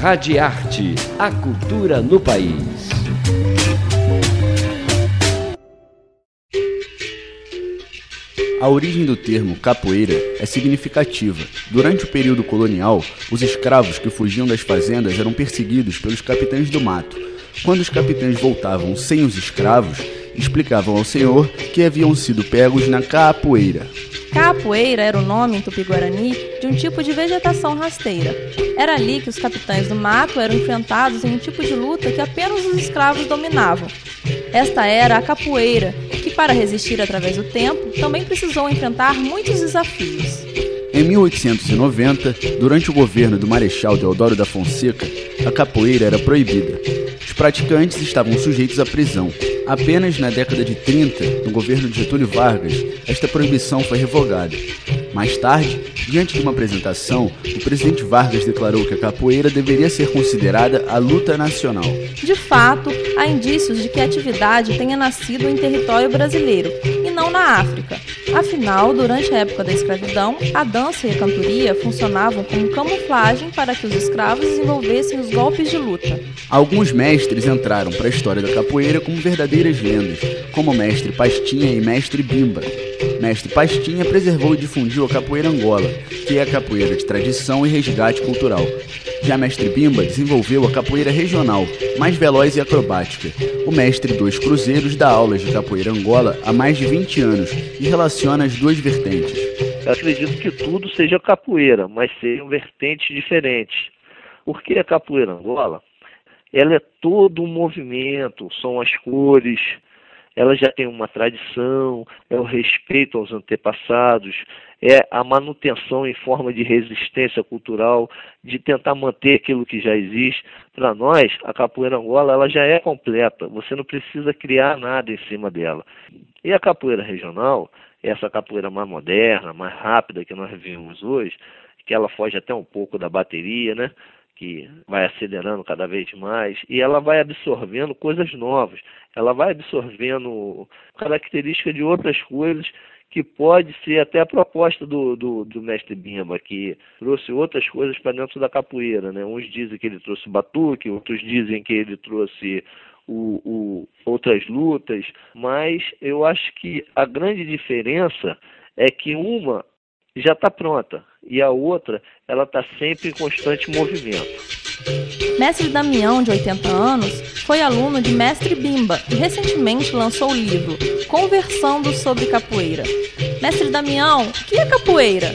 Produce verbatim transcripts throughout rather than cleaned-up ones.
Radiarte, a cultura no país. A origem do termo capoeira é significativa. Durante o período colonial, os escravos que fugiam das fazendas eram perseguidos pelos capitães do mato. Quando os capitães voltavam sem os escravos, explicavam ao senhor que haviam sido pegos na capoeira. Capoeira era o nome em tupi-guarani de um tipo de vegetação rasteira. Era ali que os capitães do mato eram enfrentados em um tipo de luta que apenas os escravos dominavam. Esta era a capoeira, que para resistir através do tempo, também precisou enfrentar muitos desafios. Em mil oitocentos e noventa, durante o governo do Marechal Deodoro da Fonseca, a capoeira era proibida. Os praticantes estavam sujeitos à prisão. Apenas na década de trinta, no governo de Getúlio Vargas, esta proibição foi revogada. Mais tarde, diante de uma apresentação, o presidente Vargas declarou que a capoeira deveria ser considerada a luta nacional. De fato, há indícios de que a atividade tenha nascido em território brasileiro, e não na África. Afinal, durante a época da escravidão, a dança e a cantoria funcionavam como camuflagem para que os escravos desenvolvessem os golpes de luta. Alguns mestres entraram para a história da capoeira como verdadeiras lendas, como o mestre Pastinha e mestre Bimba. Mestre Pastinha preservou e difundiu a capoeira Angola, que é a capoeira de tradição e resgate cultural. Já mestre Bimba desenvolveu a capoeira regional, mais veloz e acrobática. O mestre Dois Cruzeiros dá aulas de capoeira Angola há mais de vinte anos e relaciona as duas vertentes. Eu acredito que tudo seja capoeira, mas sejam vertentes diferentes. Porque a capoeira Angola, ela é todo um movimento, são as cores, ela já tem uma tradição, é o respeito aos antepassados, é a manutenção em forma de resistência cultural, de tentar manter aquilo que já existe. Para nós, a capoeira Angola ela já é completa, você não precisa criar nada em cima dela. E a capoeira regional, essa capoeira mais moderna, mais rápida que nós vimos hoje, que ela foge até um pouco da bateria, né? Que vai acelerando cada vez mais, e ela vai absorvendo coisas novas, ela vai absorvendo características de outras coisas, que pode ser até a proposta do, do, do mestre Bimba, que trouxe outras coisas para dentro da capoeira, né? Uns dizem que ele trouxe batuque, outros dizem que ele trouxe o, o, outras lutas, mas eu acho que a grande diferença é que uma já está pronta, e a outra, ela está sempre em constante movimento. Mestre Damião, de oitenta anos, foi aluno de mestre Bimba e recentemente lançou o livro Conversando sobre Capoeira. Mestre Damião, o que é capoeira?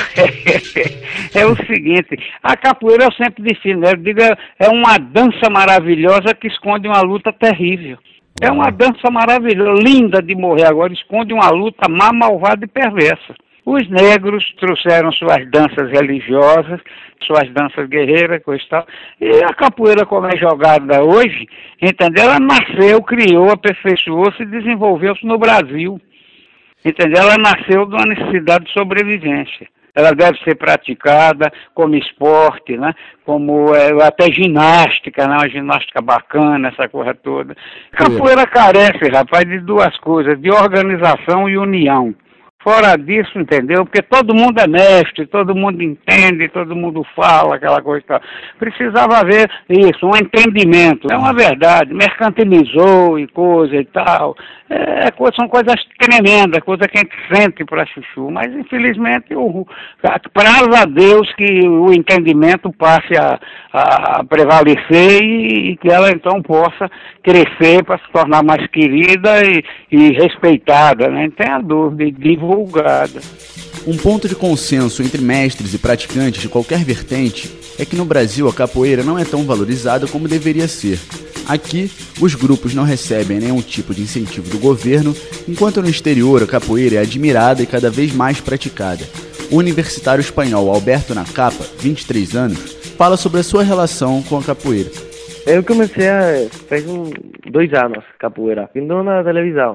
É o seguinte, a capoeira eu sempre defino, eu digo, é uma dança maravilhosa que esconde uma luta terrível. É uma dança maravilhosa, linda de morrer agora, esconde uma luta má, malvada e perversa. Os negros trouxeram suas danças religiosas, suas danças guerreiras, coisa e tal. E a capoeira, como é jogada hoje, entendeu? Ela nasceu, criou, aperfeiçoou-se e desenvolveu-se no Brasil. Entendeu? Ela nasceu de uma necessidade de sobrevivência. Ela deve ser praticada como esporte, né? Como é, até ginástica, né? Uma ginástica bacana, essa coisa toda. Capoeira carece, rapaz, de duas coisas, de organização e união. Fora disso, entendeu? Porque todo mundo é mestre, todo mundo entende, todo mundo fala, aquela coisa e tal. Precisava haver isso, um entendimento. É uma verdade, mercantilizou e coisa e tal. É, são coisas tremendas, coisa que a gente sente para chuchu. Mas, infelizmente, o, praza a Deus que o entendimento passe a, a prevalecer e, e que ela, então, possa crescer para se tornar mais querida e, e respeitada, né? Não tenha dúvida, e divulgada. Um ponto de consenso entre mestres e praticantes de qualquer vertente é que no Brasil a capoeira não é tão valorizada como deveria ser. Aqui, os grupos não recebem nenhum tipo de incentivo do governo, enquanto no exterior a capoeira é admirada e cada vez mais praticada. O universitário espanhol Alberto Nacapa, vinte e três anos, fala sobre a sua relação com a capoeira. Eu comecei a, faz um, dois anos capoeira, vindo na televisão,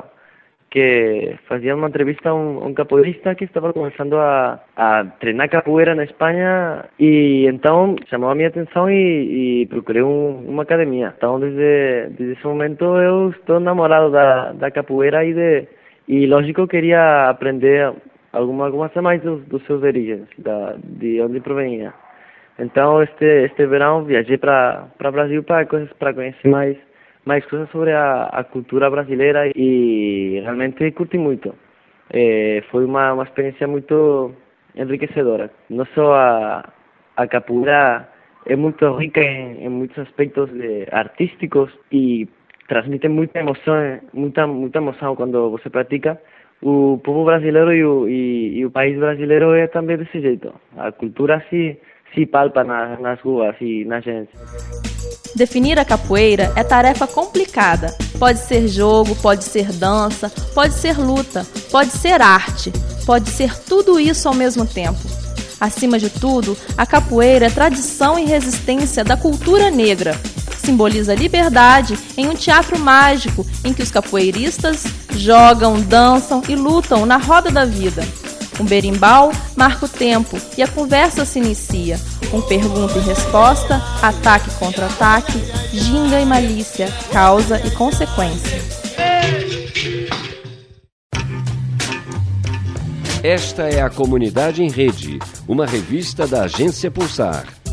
que fazia uma entrevista a um, um capoeirista que estava começando a, a treinar capoeira na Espanha, e então chamou a minha atenção e, e procurei um, uma academia. Então desde, desde esse momento eu estou namorado da, da capoeira e, de, e lógico eu queria aprender alguma, algumas a mais dos, dos seus origens, da, de onde provinha. Então, este este verão viajei para para Brasil para coisas para conhecer mais mais coisas sobre a, a cultura brasileira e realmente curti muito. É, foi uma uma experiência muito enriquecedora. Não só a a capoeira é muito rica em, em muitos aspectos de, artísticos e transmite muita emoção, muita muita emoção quando você pratica. O povo brasileiro e o, e, e o país brasileiro é também desse jeito. A cultura se, se palpa na, nas ruas e na gente. Definir a capoeira é tarefa complicada. Pode ser jogo, pode ser dança, pode ser luta, pode ser arte, pode ser tudo isso ao mesmo tempo. Acima de tudo, a capoeira é tradição e resistência da cultura negra. Simboliza liberdade em um teatro mágico em que os capoeiristas jogam, dançam e lutam na roda da vida. Um berimbau marca o tempo e a conversa se inicia, com pergunta e resposta, ataque contra ataque, ginga e malícia, causa e consequência. Esta é a Comunidade em Rede, uma revista da Agência Pulsar.